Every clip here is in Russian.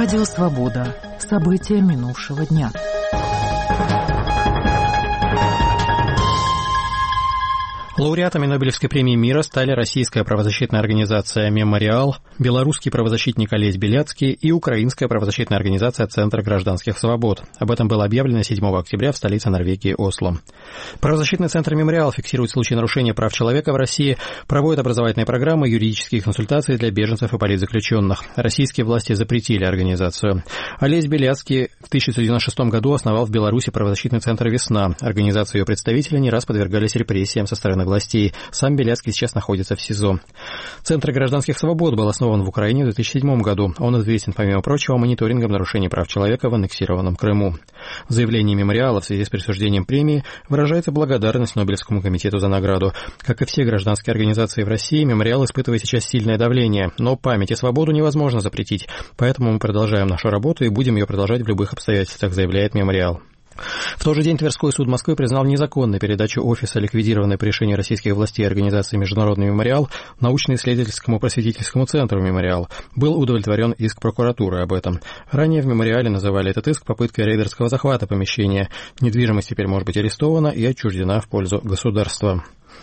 Радио «Свобода». События минувшего дня. Лауреатами Нобелевской премии мира стали российская правозащитная организация «Мемориал», белорусский правозащитник Олесь Беляцкий и украинская правозащитная организация «Центр гражданских свобод». Об этом было объявлено 7 октября в столице Норвегии Осло. Правозащитный центр «Мемориал» фиксирует случаи нарушения прав человека в России, проводит образовательные программы, юридические консультации для беженцев и политзаключенных. Российские власти запретили организацию. Олесь Беляцкий в 1996 году основал в Беларуси правозащитный центр «Весна». Организация и ее представители не раз подвергались репрессиям со стороны властей. Сам Беляцкий сейчас находится в СИЗО. Центр гражданских свобод был основан в Украине в 2007 году. Он известен, помимо прочего, мониторингом нарушений прав человека в аннексированном Крыму. В заявлении «Мемориала» в связи с присуждением премии выражается благодарность Нобелевскому комитету за награду. Как и все гражданские организации в России, «Мемориал» испытывает сейчас сильное давление. Но память и свободу невозможно запретить. Поэтому мы продолжаем нашу работу и будем ее продолжать в любых обстоятельствах, заявляет «Мемориал». В тот же день Тверской суд Москвы признал незаконной передачу офиса, ликвидированной по решению российских властей организации «Международный мемориал», научно-исследовательскому просветительскому центру «Мемориал». Был удовлетворен иск прокуратуры об этом. Ранее в «Мемориале» называли этот иск попыткой рейдерского захвата помещения. Недвижимость теперь может быть арестована и отчуждена в пользу государства.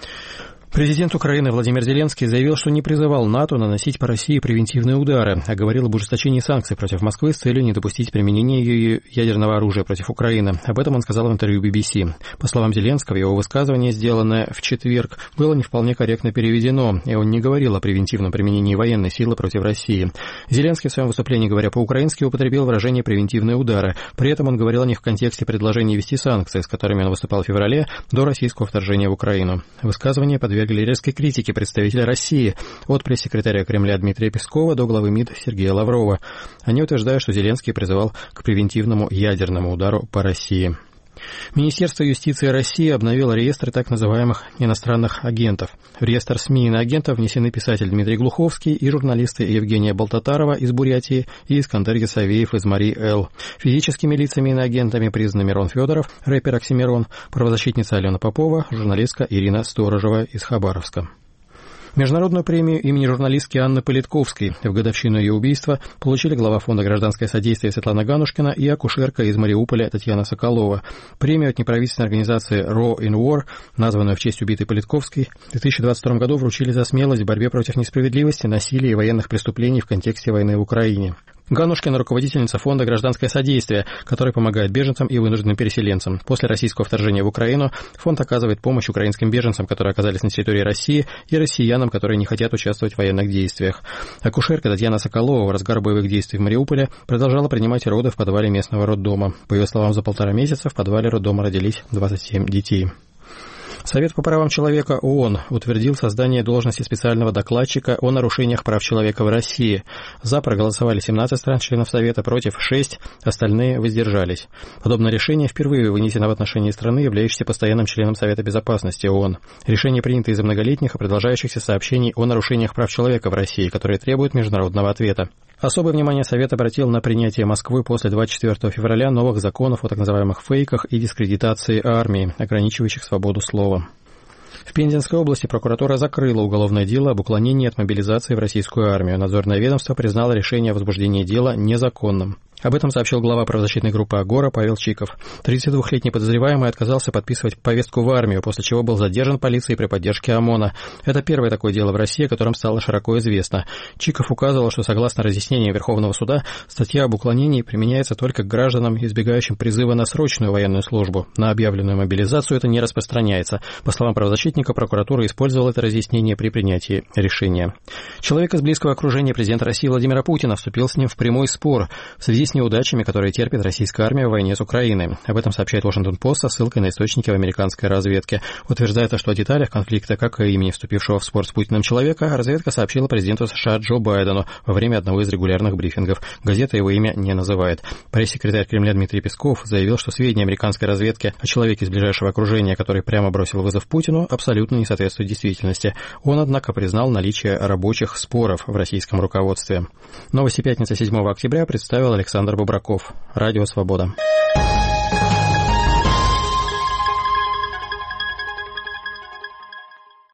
Президент Украины Владимир Зеленский заявил, что не призывал НАТО наносить по России превентивные удары, а говорил об ужесточении санкций против Москвы с целью не допустить применения ее ядерного оружия против Украины. Об этом он сказал в интервью BBC. По словам Зеленского, его высказывание, сделанное в четверг, было не вполне корректно переведено, и он не говорил о превентивном применении военной силы против России. Зеленский в своем выступлении, говоря по-украински, употребил выражение «превентивные удары». При этом он говорил о них в контексте предложения ввести санкции, с которыми он выступал в феврале до российского вторжения в Украину. Высказывание подвергли резкой критике представителя России, от пресс-секретаря Кремля Дмитрия Пескова до главы МИД Сергея Лаврова. Они утверждают, что Зеленский призывал к превентивному ядерному удару по России. Министерство юстиции России обновило реестр так называемых иностранных агентов. В реестр СМИ иноагентов внесены писатель Дмитрий Глуховский и журналисты Евгения Болтатарова из Бурятии и Искандер Гесавеев из Марий-Эл. Физическими лицами иноагентами признаны Мирон Федоров, рэпер Оксимирон, правозащитница Алена Попова, журналистка Ирина Сторожева из Хабаровска. Международную премию имени журналистки Анны Политковской в годовщину ее убийства получили глава фонда «Гражданское содействие» Светлана Ганушкина и акушерка из Мариуполя Татьяна Соколова. Премию от неправительственной организации Raw in War, названную в честь убитой Политковской, в 2022 году вручили за смелость в борьбе против несправедливости, насилия и военных преступлений в контексте войны в Украине. Ганушкина – руководительница фонда «Гражданское содействие», который помогает беженцам и вынужденным переселенцам. После российского вторжения в Украину фонд оказывает помощь украинским беженцам, которые оказались на территории России, и россиянам, которые не хотят участвовать в военных действиях. Акушерка Татьяна Соколова в разгар боевых действий в Мариуполе продолжала принимать роды в подвале местного роддома. По ее словам, за 1,5 месяца в подвале роддома родились 27 детей. Совет по правам человека ООН утвердил создание должности специального докладчика о нарушениях прав человека в России. За проголосовали 17 стран-членов Совета, против 6, остальные воздержались. Подобное решение впервые вынесено в отношении страны, являющейся постоянным членом Совета безопасности ООН. Решение принято из-за многолетних и продолжающихся сообщений о нарушениях прав человека в России, которые требуют международного ответа. Особое внимание Совет обратил на принятие Москвы после 24 февраля новых законов о так называемых фейках и дискредитации армии, ограничивающих свободу слова. В Пензенской области прокуратура закрыла уголовное дело об уклонении от мобилизации в российскую армию. Надзорное ведомство признало решение о возбуждении дела незаконным. Об этом сообщил глава правозащитной группы «Агора» Павел Чиков. 32-летний подозреваемый отказался подписывать повестку в армию, после чего был задержан полицией при поддержке ОМОНа. Это первое такое дело в России, о котором стало широко известно. Чиков указывал, что согласно разъяснениям Верховного суда, статья об уклонении применяется только к гражданам, избегающим призыва на срочную военную службу. На объявленную мобилизацию это не распространяется. По словам правозащитника, прокуратура использовала это разъяснение при принятии решения. Человек из близкого окружения президента России Владимира Путина вступил с ним в прямой спор в связи с неудачами, которые терпит российская армия в войне с Украиной. Об этом сообщает Washington Post со ссылкой на источники в американской разведке. Утверждается, что о деталях конфликта, как и имени вступившего в спор с Путиным человека, разведка сообщила президенту США Джо Байдену во время одного из регулярных брифингов. Газета его имя не называет. Пресс-секретарь Кремля Дмитрий Песков заявил, что сведения американской разведки о человеке из ближайшего окружения, который прямо бросил вызов Путину, абсолютно не соответствуют действительности. Он, однако, признал наличие рабочих споров в российском руководстве. Новости пятницы 7 октября представил Александр Бубраков. Радио «Свобода».